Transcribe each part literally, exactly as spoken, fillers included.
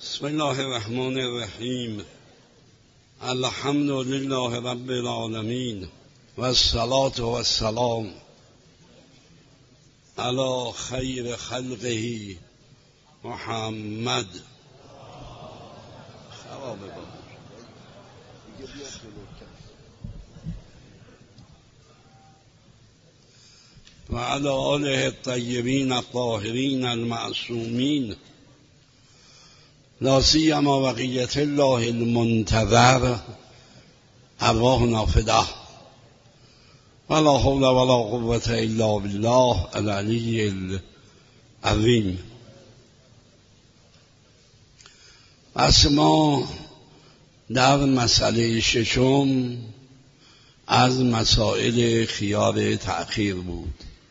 بسم الله الرحمن الرحیم. الحمد لله رب العالمین و الصلاة و السلام علی خیر خلقه محمد. و علی آله الطیبین الطاهرین المعصومین، لا سیما بقیة الله المنتظر، ارواحنا فداه، ولا حول ولا قوة الا بالله العلی العظیم. پس ما در مسئله ششم از مسائل خیار تأخیر بود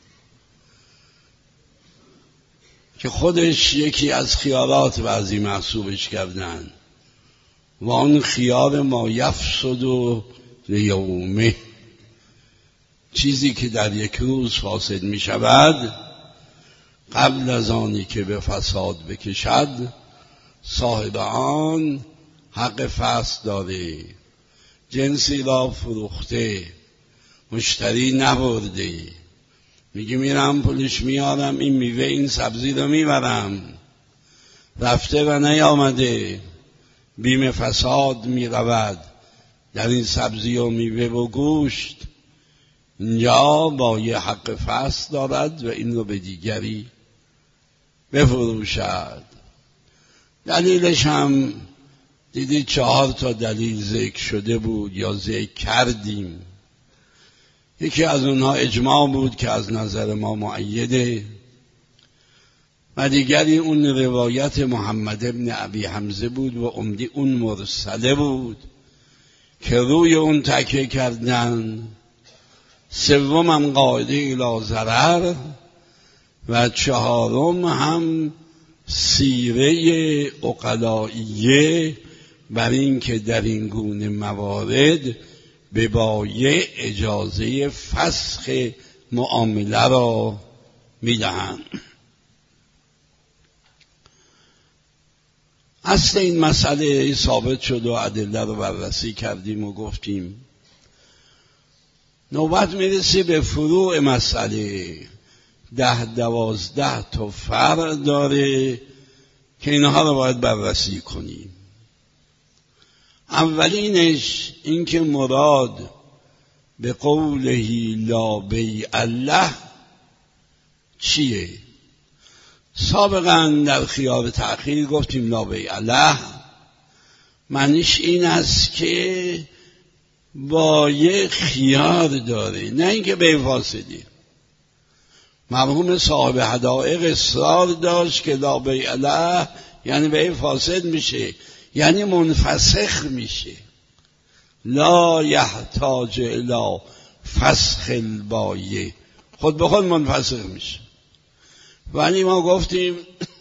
که خودش یکی از خیارات بعضی محسوبش کردن و آن خیار ما یفسد و لیومه، چیزی که در یک روز فاسد می شود قبل از آنی که به فساد بکشد صاحب آن حق فسد داره. جنسی را فروخته، مشتری نبرده، میگه میرم پولش میارم، این میوه این سبزی رو میبرم، رفته و نیامده، بیم فساد میرود در این سبزی و میوه و گوشت. اینجا با یه حق فسد دارد و این رو به دیگری بفروشد. دلیلش هم دیدید چهار تا دلیل ذکر شده بود یا ذکر کردیم. یکی از اونها اجماع بود که از نظر ما مؤیده، و دیگری اون روایت محمد ابن ابی حمزه بود و عمدی اون مرسله بود که روی اون تکیه کردن. سوم هم قاعده الی ضرر و چهارم هم سیره عقلائیه بر این که در این گونه موارد به بایع اجازه فسخ معامله را میدهند. اصل این مسئله ثابت شد و ادله رو بررسی کردیم و گفتیم نوبت میرسه به فروع مسئله. ده دوازده تا فرع داره که اینها رو باید بررسی کنیم. اولینش این که مراد به قوله لا بیع الله چیه؟ سابقا در خیار تأخیر گفتیم لا بیع الله معنیش این است که بایع خیار داره، نه اینکه بیع فاسدی. مرحوم صاحب حدائق اصرار داشت که لا بیع الله یعنی بیع فاسد میشه، یعنی منفسخ میشه، لا یحتاج الی فسخ البایع، خود به خود منفسخ میشه. ولی ما گفتیم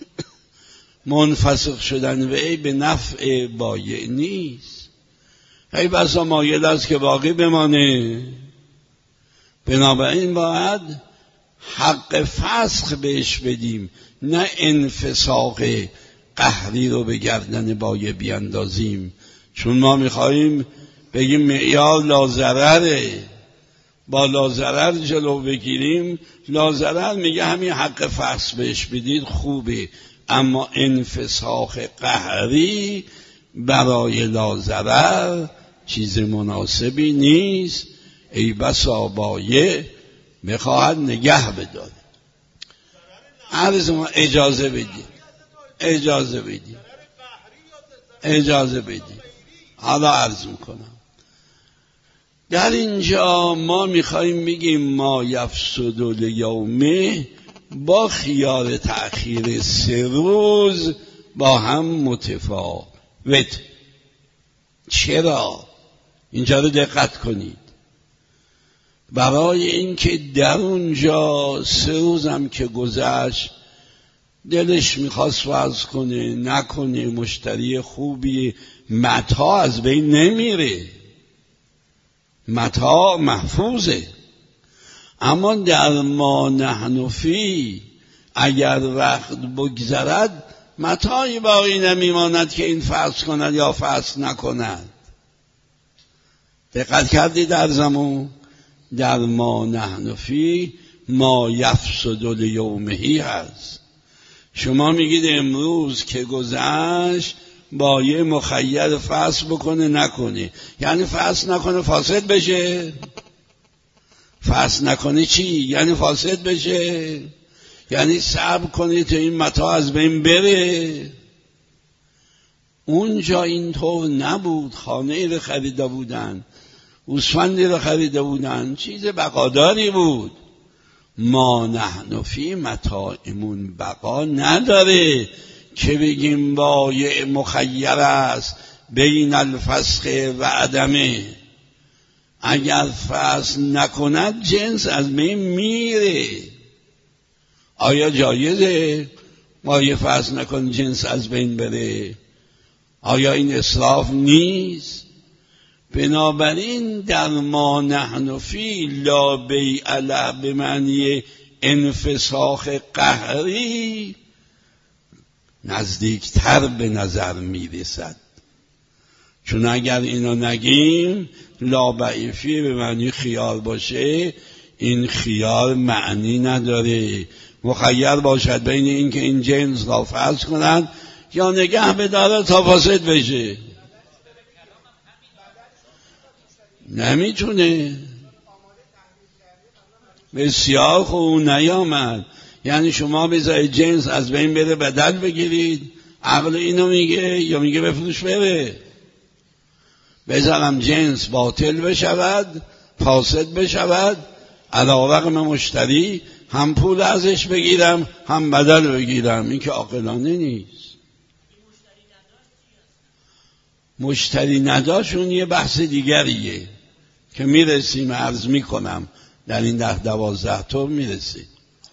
منفسخ شدن وی به نفع بایع نیست، ای بسا مایل است که باقی بمانه. بنابراین باید حق فسخ بهش بدیم، نه انفساق قهری رو به گردن بایع بیاندازیم، چون ما میخواییم بگیم معیار لازرره، با لازرر جلو بگیریم. لازرر میگه همین حق فسخ بهش بدید خوبه، اما انفساق قهری برای لازرر چیز مناسبی نیست. ای بسا بایع میخواهد نگه بداره. عرض ما اجازه بدید اجازه بدید اجازه بدید حالا عرض میکنم. در اینجا ما میخواییم بگیم ما یفسد الیومه با خیار تأخیر سه روز با هم متفاوت. چرا؟ اینجا رو دقت کنید. برای اینکه در اونجا سه روزم که گذشت دلش میخواست وعظ کنه، نکنه، مشتری خوبی، متاع از بین نمیره، متاع محفوظه. اما در ما نحن فی اگر وقت بگذرد متاعی باقی نمیماند که این فصل کند یا فصل نکند. دقت کردی در زمان در ما نحن فی ما یفسد لیومه هست. شما میگید امروز که گذشت با یه مخیر فصل بکنه نکنه، یعنی فصل نکنه فاسد بشه. فصل نکنه چی؟ یعنی فاسد بشه، یعنی صبر کنه تا این متاع از بین بره. اونجا اینطور نبود. خانه رو خریده بودن، گوسفندی رو خریده بودن، چیز بقاداری بود. ما نحن فی متاعمون بقا نداره که بگیم بایع مخیر است بین الفسخ و عدمه. اگر فصل نکند جنس از بین میره. آیا جایزه بایع فصل نکن جنس از بین بره؟ آیا این اسراف نیست؟ بنابراین در ما نحن فی لا بیع له به معنی انفساخ قهری نزدیکتر به نظر میرسد. چون اگر اینو نگیم لا بیع فی به معنی خیار باشه، این خیار معنی نداره. مخیر باشد بین این که این جنس را فصل کنند یا نگه بداره تا فاسد بشه. نمیتونه. بسیار خوب نیامد. یعنی شما بذارید جنس از بین بره بدل بگیرید. عقل اینو میگه یا میگه بفروش بره؟ بذارم جنس باطل بشود، فاسد بشود، علیرغم مشتری هم پول ازش بگیرم هم بدل بگیرم. این که عاقلانه نیست. مشتری نداشون یه بحث دیگریه که میرسیم عرض میکنم در این ده دوازده طور میرسیم.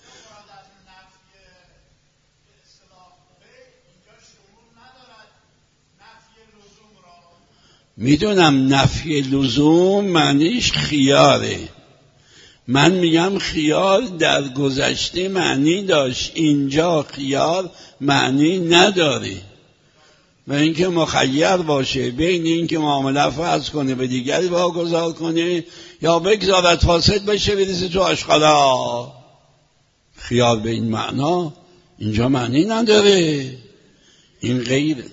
میدونم نفی لزوم معنیش خیاره. من میگم خیار در گذشته معنی داشت، اینجا خیار معنی نداره. و اینکه مخیر باشه بین اینکه معامله فسخ کنه به دیگری واگذار کنه یا بگذارد فاسد بشه برسه تو آشغالا. خیار به این معنا اینجا معنی نداره. این غیر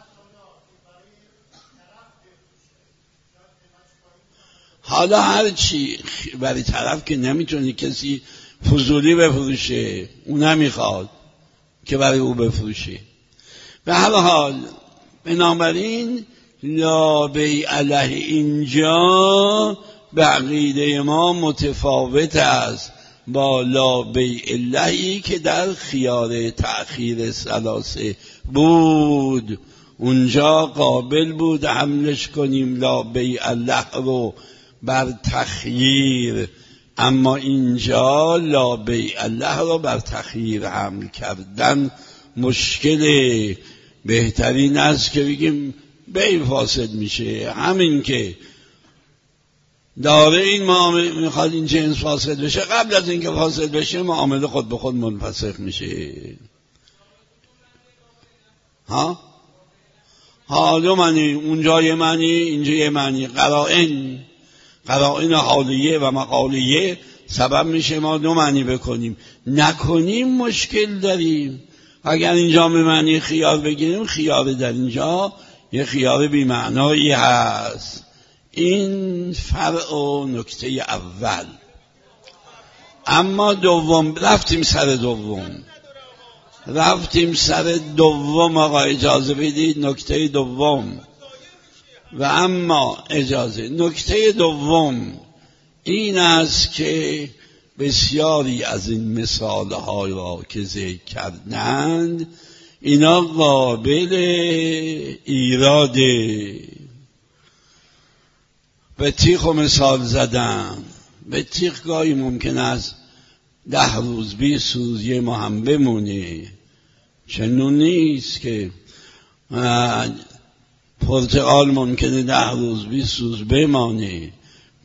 حالا هر چی برای طرف که نمیتونه کسی فضولی بفروشه، اون نمیخواد که برای او بفروشه. به هر حال بنابراین لا بیع له اینجا به عقیده ما متفاوت است با لا بیع لهی که در خیار تأخیر ثلاثه بود. اونجا قابل بود حملش کنیم لا بیع له رو بر تخییر، اما اینجا لا بیع له رو بر تخییر حمل کردن مشکله. بهترین است که بگیم بیع فاسد میشه. همین که داره این معامله میخواد این جنس فاسد بشه، قبل از اینکه فاسد بشه معامله خود به خود منفسخ میشه. ها ها دو معنی، اونجا یه معنی اینجا یه معنی. قرائن قرائن حالیه و مقالیه سبب میشه ما دو معنی بکنیم. نکنیم مشکل داریم. اگر اینجا به معنی خیار بگیریم، خیار در اینجا یه خیار بی‌معنایی هست. این فرع و نکته اول. اما دوم رفتیم سر دوم رفتیم سر دوم آقا اجازه بدید نکته دوم. و اما اجازه نکته دوم این است که بسیاری از این مثال‌ها را که ذکر کردند اینا قابل ایراده. به تیغ و مثال زدن. به تیغ گاهی ممکن است ده روز بیست روز یه ماه هم بمونه. چنون نیست که پرتقال ممکنه ده روز بیست روز بمانه.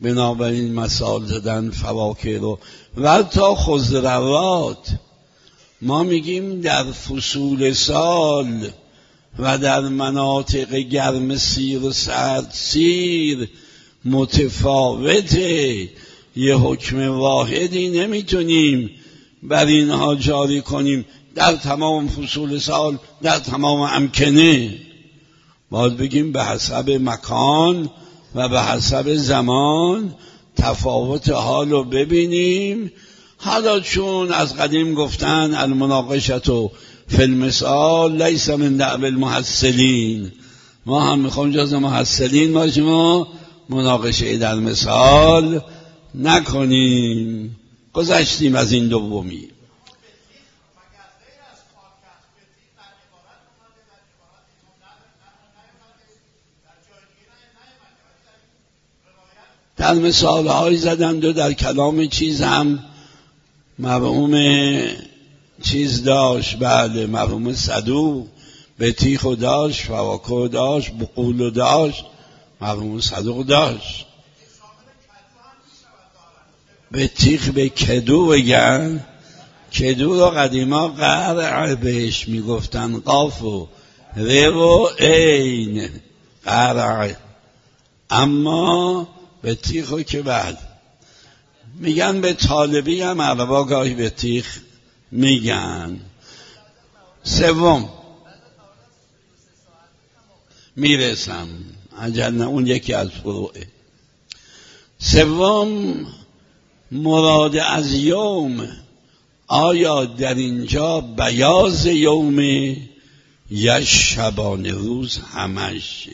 بنابراین مثال زدن فواکه رو و تا خضروات ما میگیم در فصول سال و در مناطق گرم سیر و سرد سیر متفاوته، یه حکم واحدی نمیتونیم بر اینها جاری کنیم در تمام فصول سال، در تمام امکنه. باید بگیم به حسب مکان و به حسب زمان تفاوت حال رو ببینیم. حالا چون از قدیم گفتن المناقشة فی المثال لیس من دأب المحصلین، ما هم میخوام جز محصلین باشیم و مناقشه در مثال نکنیم. گذشتیم از این دومی. در مثال های زدند و در کلام چیز هم مفهوم چیز داشت، بله مفهوم صدوق، بطیخ داشت، فواکه داشت، بقول داشت، مفهوم صدوق داشت. بطیخ به کدو بگن، کدو رو قدیما قرع بهش میگفتن، قاف و ر و عین قرع، اما بطیخو که بعد میگن. به طالبی هم عربا گاهی بطیخ میگن. سوم میرسم عجل نه، اون یکی از فروعه. سوم مراد از یوم، آیا در اینجا بیاض یوم یا شبانه روز همش؟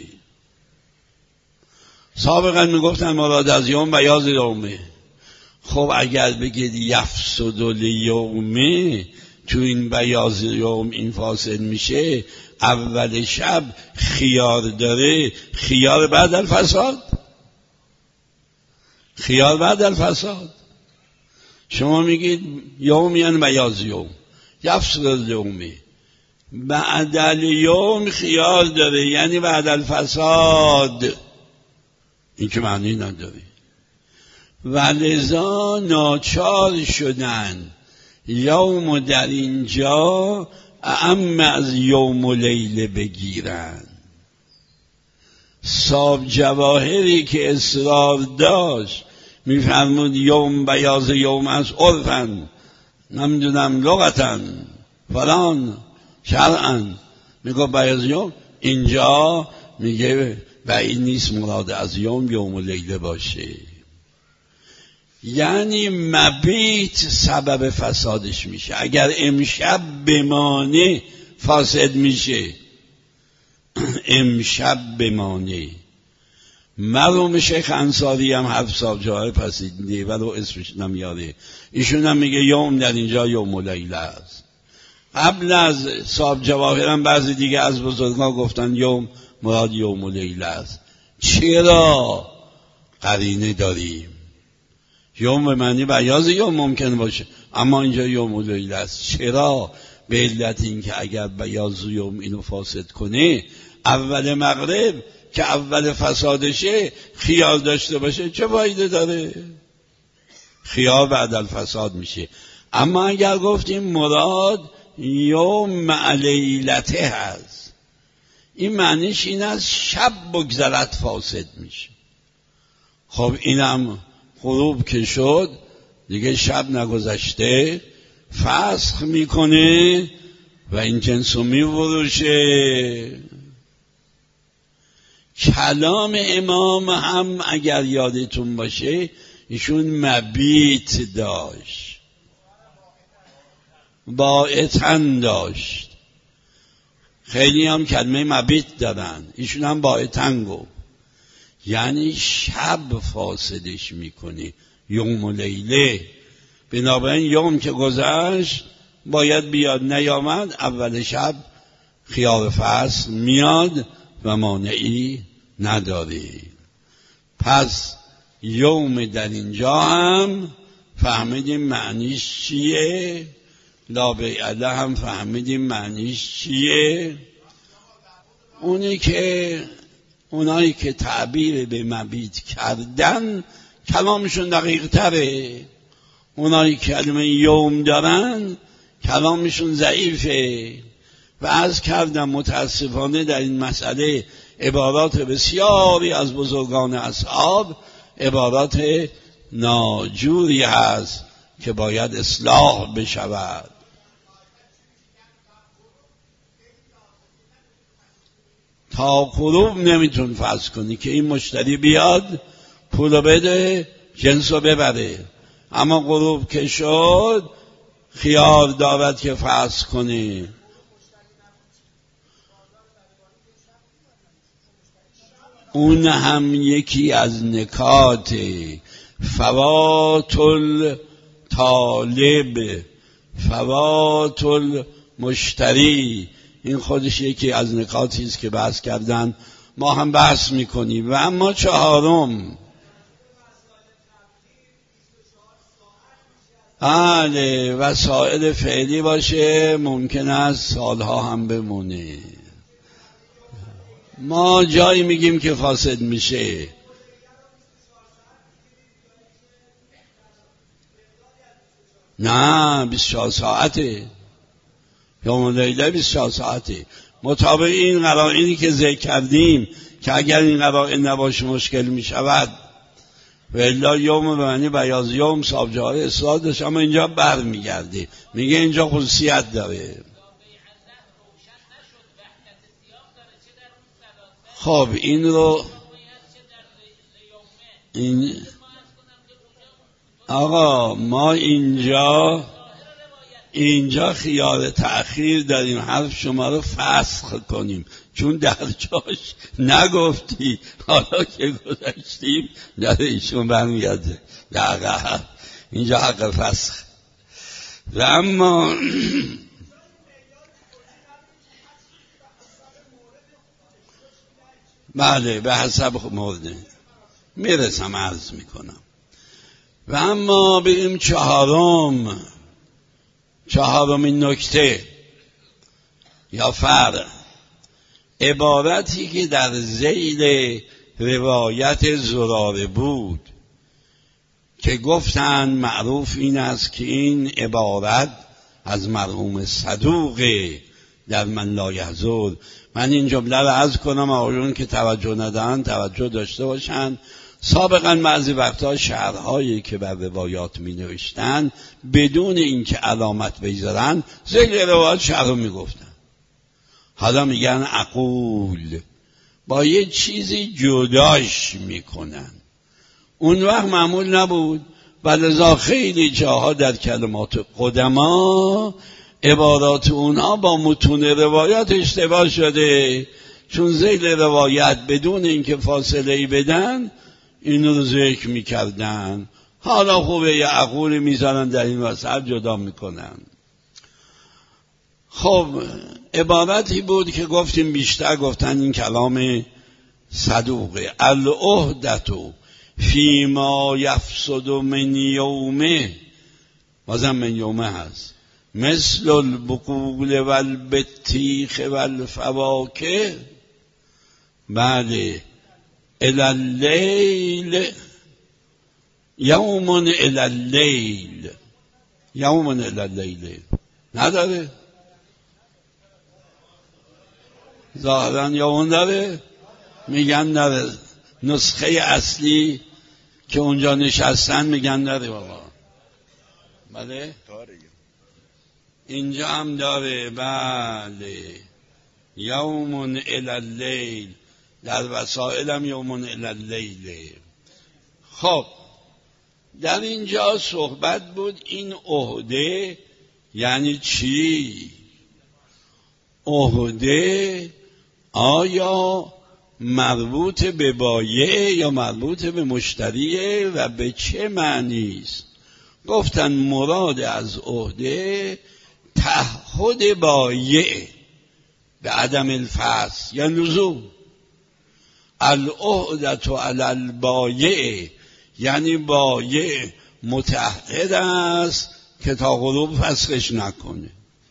سابقا میگفتن مراد از یوم بیاض یومه. خب اگر بگید یفسد الیومه، تو این بیاض یوم این فاصل میشه، اول شب خیار داره، خیار بعد الفساد، خیار بعد الفساد. شما میگید یوم یعنی بیاض یوم، یفسد الیومه، بعد الیوم خیار داره یعنی بعد الفساد، این که معنی نداره. و لذا ناچار شدن یوم در اینجا اعم از یوم و لیله بگیرن. صاحب جواهری که اصرار داشت میفرمود یوم بیاض یوم از عرفن، نمیدونم لغتن فلان شرعن، میگه بیاض یوم، اینجا میگه بعید نیست مراد از یوم یوم و لیله باشه. یعنی مبیت سبب فسادش میشه. اگر امشب بمانه فاسد میشه، امشب بمانه. مرحوم شیخ انصاری هم حرف صاحب جواهر پسیدنده و رو اسمش نمیاره، ایشون هم میگه یوم در اینجا یوم و لیله است. قبل از صاحب جواهر هم بعضی دیگه از بزرگان گفتن یوم مراد یوم و لیله است. چرا؟ قرینه داریم. یوم به معنی بیاض یوم ممکن باشه، اما اینجا یوم و لیله است. چرا؟ به علت این که اگر بیاض یوم اینو فاسد کنه، اول مغرب که اول فسادشه خیال داشته باشه، چه فایده داره؟ خیال بعد الفساد میشه. اما اگر گفتیم مراد یوم مع لیلته هست، این معنیش این است شب بگذرد فاسد میشه. خب اینم غروب که شد دیگه شب نگذشته، فسخ میکنه و این جنسو میفروشه. کلام امام هم اگر یادتون باشه ایشون مبیت داشت، باعتن داشت. خیلی هم کلمه مبیت دارن، ایشون هم باعتن گفت، یعنی شب فاسدش میکنه، یوم و لیله. بنابراین یوم که گذشت باید بیاد، نیامد اول شب خیال فصل میاد و مانعی نداره. پس یوم در اینجا هم فهمیدیم معنیش چیه، لا بیعله هم فهمیدیم معنیش چیه. اونی که اونایی که تعبیر به مبیت کردن کلامشون دقیق تره، اونایی که کلمه یوم دارن کلامشون ضعیفه و عرض کردم متاسفانه در این مسئله عبارات بسیاری از بزرگان اصحاب عبارات ناجوری هست که باید اصلاح بشود. تا غروب نمیتون فرض کنی که این مشتری بیاد پولو بده جنسو ببره، اما غروب که شد خیال دارد که فرض کنی. اون هم یکی از نکات فوات الطالب فوات المشتری، این خودش یکی از نکاتی است که بحث کردن، ما هم بحث میکنیم. و اما چهارم، بله وسائل فعلی باشه، ممکن است سالها هم بمونه. ما جایی میگیم که فاسد میشه، نه بیست و چهار ساعته، یوم لیله بیست و چهار ساعته، مطابق این قرائنی که ذکر کردیم که اگر این قرائن نباشه مشکل میشود. و الا یوم به معنی بیاض یوم صاحب جای اصلاح داشت، اما اینجا بر میگرده، میگه اینجا خصوصیت داره. خب این رو این آقا ما اینجا اینجا خیال تأخیر داریم، حرف شما رو فسخ کنیم چون در جاش نگفتی، حالا که گذاشتیم در ایشون برمیگرده در اینجا حق فسخ. و اما بله به حسب مورد میرسم عرض میکنم. و اما بریم چهارم، چهارمین نکته یا فرع، عبارتی که در ذیل روایت زراره بود که گفتن معروف این است که این عبارت از مرحوم صدوقه در من لا یحضر. من این جمله رو عرض کنم آقایون که توجه ندارن توجه داشته باشن. سابقا بعضی وقتا شعرهایی که بر روایات می نوشتن بدون اینکه علامت بگذارن ذیل روایت شعر رو می گفتن. حالا میگن اقول، با یه چیزی جداش میکنن. اون وقت معمول نبود و لذا خیلی جاها در کلمات قدما عبارات اونها با متون روایات اشتباه شده، چون ذیل روایت بدون اینکه فاصله ای بدن این رو ذکر میکردن. حالا خوبه یه عقولی میذارن در این وسط جدا میکنن. خب عبارتی بود که گفتیم بیشتر گفتن این کلام صدوقه، العهدتو فیما یفسد من یومه، بازم من یومه هست، مثل البقول والبطیخ والفواکه، بله الالیل یومن الالیل، یومن الالیل نداره؟ ظاهرا یومن داره؟ میگن نداره. نسخه اصلی که اونجا نشستن میگن داره. بابا بله اینجا هم داره، بله یومن الالیل، در وسائل هم یومن الالیل. خب در اینجا صحبت بود این عهده یعنی چی؟ عهده آیا مربوط به بایع یا مربوط به مشتریه و به چه معنی است؟ گفتن مراد از عهده تعهد بایع به عدم الفسخ یا لزوم. العهدة علی البایع یعنی بایع متعهد است که تا غروب فسخش نکنه.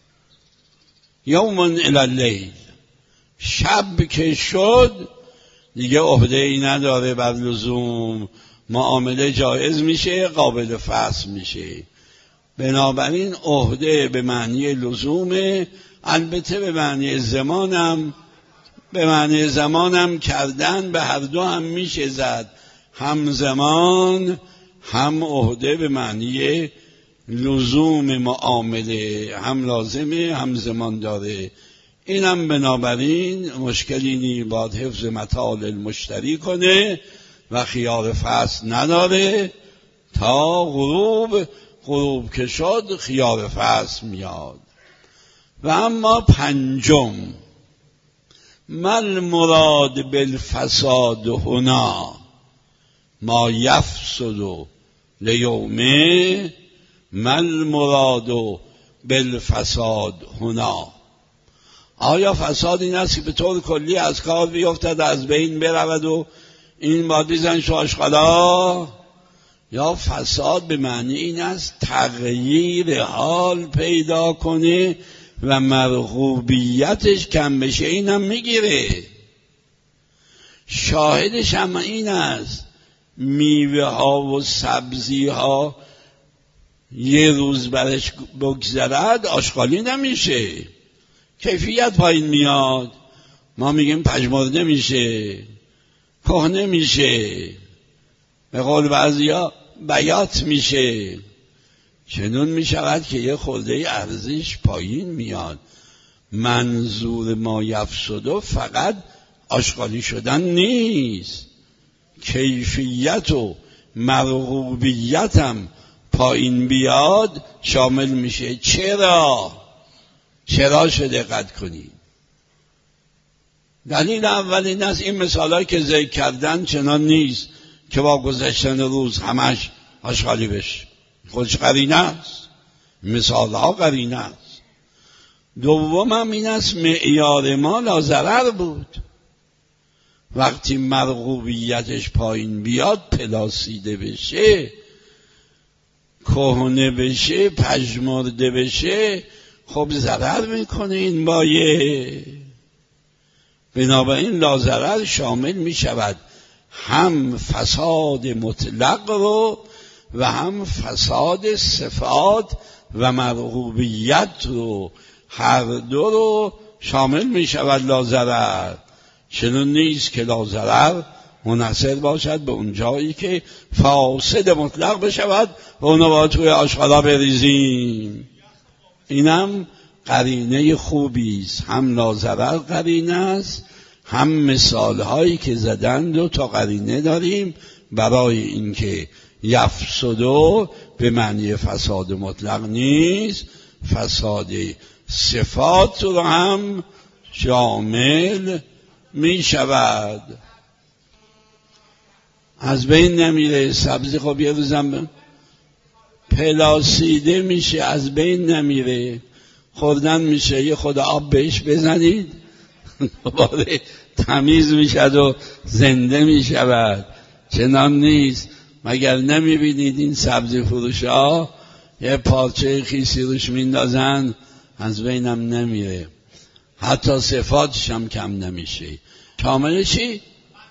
یومن الی اللیل، شب که شد دیگه عهده ای نداره بر لزوم، معامله جایز میشه، قابل فسخ میشه. بنابراین عهده به معنی لزومه، البته به معنی زمانم، به معنی زمانم کردن به هر دو هم میشه زد، هم زمان هم عهده به معنی لزوم معامله، هم لازمه هم زمان داره. اینم بنابراین مشکلی نی، باید حفظ مطال المشتری کنه و خیار فصل نداره تا غروب، غروب که شد خیار فصل میاد. و اما پنجم، مل مراد بالفساد هنا ما یفسد لیومه، مل مراد بالفساد هنا. آیا فساد این است که به طور کلی از کار بیفتد، از بین برود و این بادیزن شاشقالا؟ یا فساد به معنی این است تغییر حال پیدا کنه و مرغوبیتش کم بشه؟ اینم میگیره. شاهدش هم این است میوه ها و سبزی ها یه روز برش بگذرد آشغالی نمیشه، کیفیت پایین میاد، ما میگیم پژمرده میشه، کهنه میشه، به قول بعضیا بیات میشه. چنون میشود که یه خورده ارزش پایین میاد. منظور ما یفسد فقط آشغالی شدن نیست، کیفیت و مرغوبیتم پایین بیاد شامل میشه. چرا؟ چرا شده دقت کنید. دلیل اول این است این مثالایی که ذکر کردن چنان نیست که با گذشتن روز همش آشغالی بشه، خودش قرینه است، مثالها قرینه است. دوم هم این است معیار ما لاضرر بود. وقتی مرغوبیتش پایین بیاد، پلاسیده بشه، کهنه بشه، پژمرده بشه، خب ضرر میکنه این مایه. بنابراین لاضرر شامل میشود هم فساد مطلق رو و هم فساد صفات و مرغوبیت رو، هر دو رو شامل میشود لاضرر. چنون نیست که لاضرر منحصر باشد به اون جایی که فاسد مطلق بشود و اونو باید توی آشغالا بریزیم. اینم قرینه خوبی است، هم لاضرر قرینه است، هم مثال هایی که زدن دو تا قرینه داریم برای اینکه یفسدو به معنی فساد مطلق نیست، فساد صفات رو هم شامل می شود. از بین نمیره سبزی، خب یه روزم پلاسیده میشه، از بین نمیره، خوردن میشه، یه خود آب بهش بزنید دوباره تمیز میشد و زنده میشود. چنان نیست. مگر نمیبینید این سبزی فروش ها یه پارچه خیسی روش میندازن، از بینم نمیره، حتی صفاتش هم کم نمیشه. شامل چی؟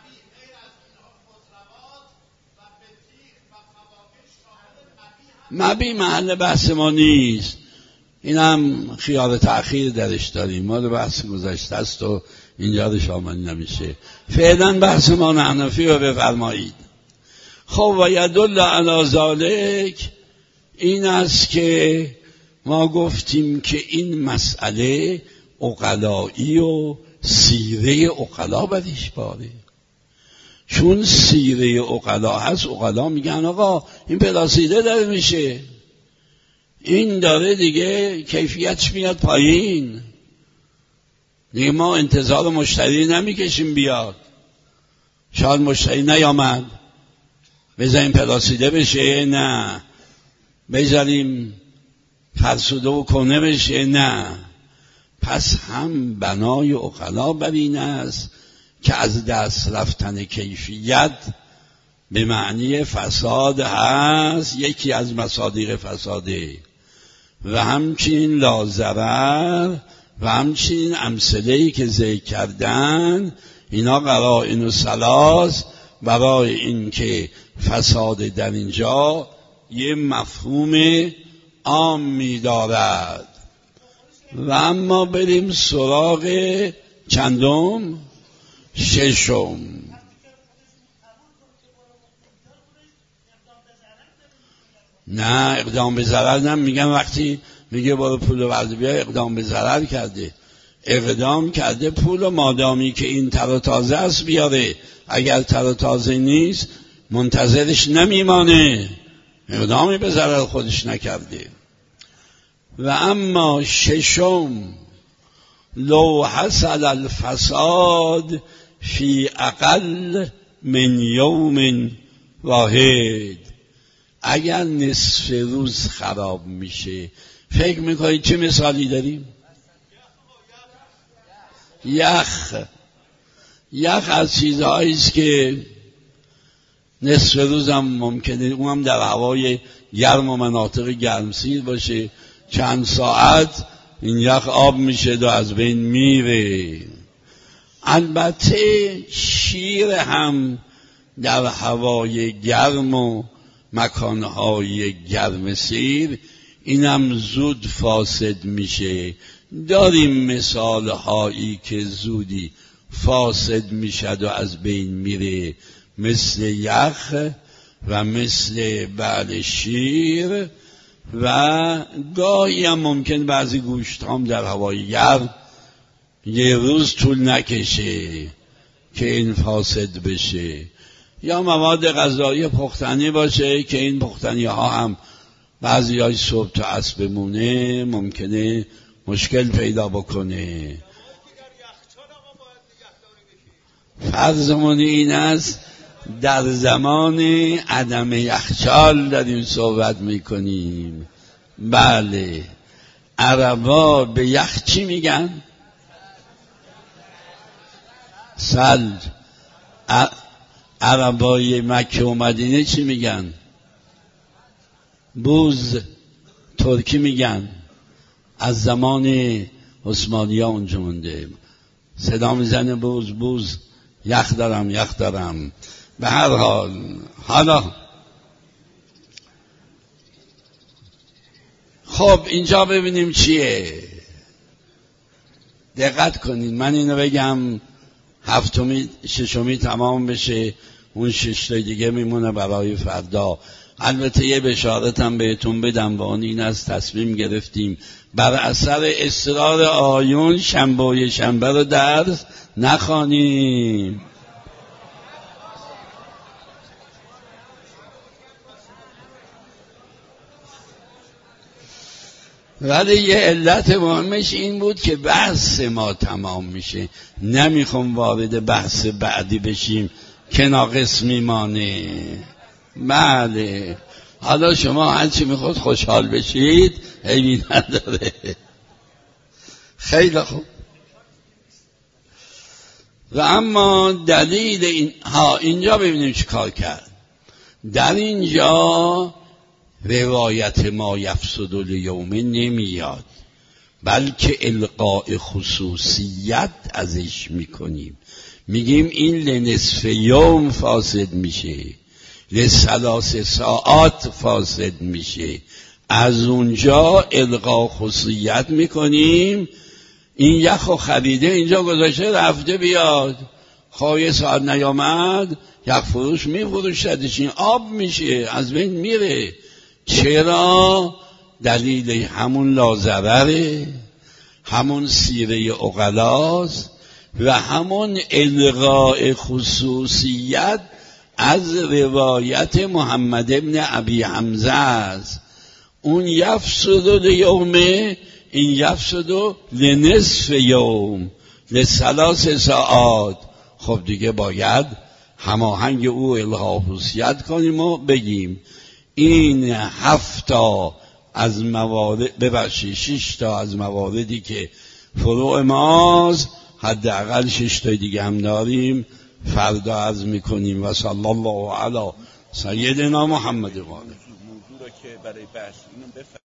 مبی محل بحث ما نیست، این هم خیال تأخیر درش داریم، مال بحث گذشته است و اینجا رو شامل نمیشه. فعلا بحث ما حنفی رو بفرمایید. خب و یدل علی ذالک این است که ما گفتیم که این مسئله عقلایی و سیره عقلا بدیش باره. چون سیره عقلا هست، عقلا میگن آقا این پلاسیده داره میشه، این داره دیگه کیفیتش میاد پایین، دیگه ما انتظار مشتری نمیکشیم بیاد. شاید مشتری نیامد، بذاریم پلاسیده بشه، نه. بذاریم فرسوده و کنه بشه، نه. پس هم بنای عقلا بر این است که از دست رفتن کیفیت به معنی فساد هست، یکی از مصادیق فساده، و همچنین لاضرر و همچنین امثله‌ای که ذکر کردن، اینا قرائن و سلاس برای این که فساد در اینجا یه مفهوم انعام می‌دارد. و اما بریم سراغ چندم، ششم. نه اقدام به ضرر نه، میگن وقتی میگه برو پول رو ورد بیا، اقدام به ضرر کرده. اقدام کرده پول و مادامی که این تر و تازه است بیاره، اگر تر و تازه نیست منتظرش نمیمانه، اقدامی به ضرر خودش نکرده. و اما ششم، لو حصل الفساد فی اقل من یوم واحد، اگر نصف روز خراب میشه، فکر میکنید چه مثالی داریم؟ یخ. یخ از چیزهایی است که نصف روز هم ممکنه، اونم در هوای گرم و مناطق گرمسیر باشه، چند ساعت این یخ آب میشه و از بین میره. البته شیر هم در هوای گرم و مکانهای گرم سیر اینم زود فاسد میشه. داریم مثال هایی که زودی فاسد میشد و از بین میره، مثل یخ و مثل بله شیر، و گاهی هم ممکن بعضی گوشت هم در هوای گرم یه روز طول نکشه که این فاسد بشه، یا مواد غذایی پختنی باشه که این پختنی ها هم بعضی های صبح تا عصر بمونه ممکنه مشکل پیدا بکنه. فرضمون این است در زمان عدم یخچال داریم صحبت میکنیم. بله، عربا به یخ چی میگن؟ ثلج. عربای مکه و مدینه چی میگن؟ بوز. ترکی میگن. از زمان عثمانی ها اونجا مونده، صدا میزنه بوز بوز، یخ دارم یخ دارم. به هر حال حالا خب اینجا ببینیم چیه. دقت کنید، من اینو بگم هفتمی ششمی تمام بشه، اون شش تا دیگه میمونه برای فردا. البته یه بشارتم بهتون بدم و اون این از تصمیم گرفتیم بر اثر اصرار آیون شنبه و شنبه رو درس نخوانیم. ولی یه علت مهمش این بود که بحث ما تمام میشه، نمیخوام وارد بحث بعدی بشیم که ناقص میمانه. بله، حالا شما هرچی میخواد خوشحال بشید، عیبی نداره. خیلی خوب. و اما دلیل این ها اینجا ببینیم چی کار کرد. در اینجا روایت ما یفسد الیوم نمیاد، بلکه القاء خصوصیت ازش میکنیم. میگیم این لنصف یوم فاسد میشه، لثلاث ساعات فاسد میشه. از اونجا القاء خصوصیت میکنیم. این یخو خریده اینجا گذاشته رفته بیاد، خواهی ساعت نیامد یک فروش میفروشدش، این آب میشه از بین میره. چرا؟ دلیل همون لازرره، همون سیره عقلاست و همون الغاء خصوصیت از روایت محمد ابن ابی حمزه است. اون یفسد الیوم، این یفسد لنصف یوم، لثلاث ساعات. خب دیگه باید هماهنگ او الغاء خصوصیت کنیم و بگیم این هفتا از موارد ببخشید شش تا از مواردی که فروع ماست، حداقل شش تا دیگه هم داریم، فردا عرض میکنیم. و صلی الله علی سیدنا محمد و آله.